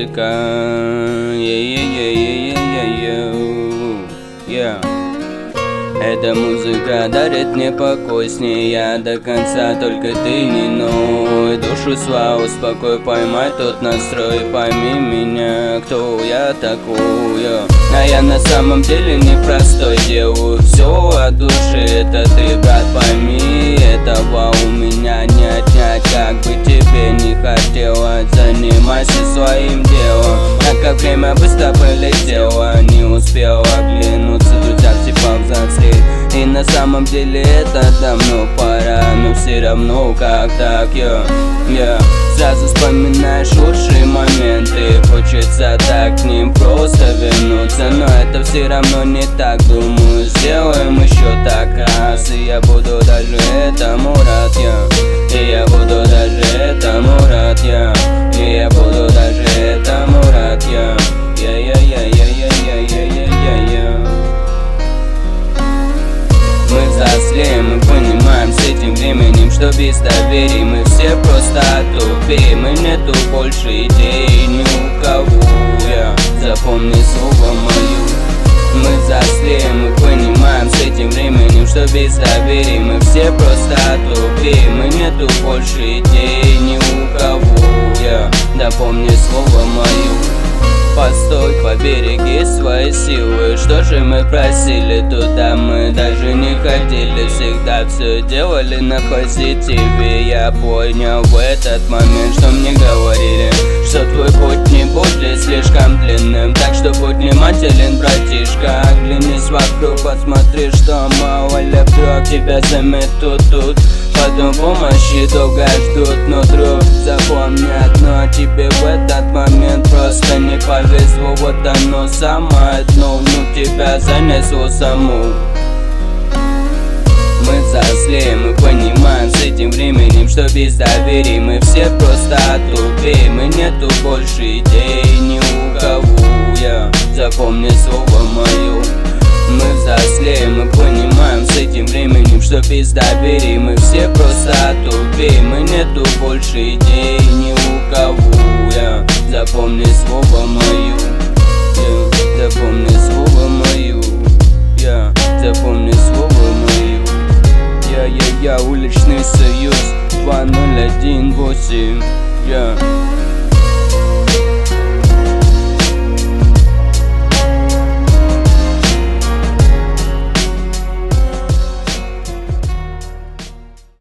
музыка. Эта музыка дарит мне покой, с ней я до конца, только ты не ной. Душу свою успокой, поймай тот настрой, пойми меня, кто я такой. А я на самом деле непростой, делаю все от души, это ты, брат, пойми. Этого у меня не отнять, как бы тебе не хотелось. Занимайся своим делом, так как время быстро полетело. Не успел оглянуться, друзья, типа взрослеть. И на самом деле это давно пора, но все равно как так, сразу вспоминаешь лучшие моменты, хочется так к ним просто вернуться. Но это все равно не так, думаю, сделаем еще так раз. И я буду даже этому рад, и я буду даже этому рад, и я буду даже этому рад, Мы взрослеем, мы понимаем с этим временем, что без доверия мы все просто тупеем. И нету больше идей ни у кого, запомни слово мое. Мы взрослеем, мы понимаем с этим временем, что без доверия мы все просто тупеем. И нету больше идей ни у кого, запомни слово мое. Постой, побереги свои силы. Что же мы просили, туда мы даже не ходили. Всегда все делали на позитиве. Я понял в этот момент, что мне говорили, что твой путь не будет слишком длинным. Так что будь внимателен, братишка. Оглянись вокруг, посмотри, что мало ли вдруг тебя заметут тут. Потом помощи долго ждут, но, друг, запомни одно: тебе в этот момент просто не повезло. Вот оно самое дно, ну тебя занесло саму. Мы взрослеем, мы понимаем с этим временем, что без доверия мы все просто тупеем. И нету больше идей ни у кого, запомни слово мое. Мы взрослеем, мы понимаем с этим временем, что без доверия мы все просто тупеем. И нету больше идей ни у кого, запомни слово мое, запомни слово мое, запомни слово мое. Я уличный союз 2018,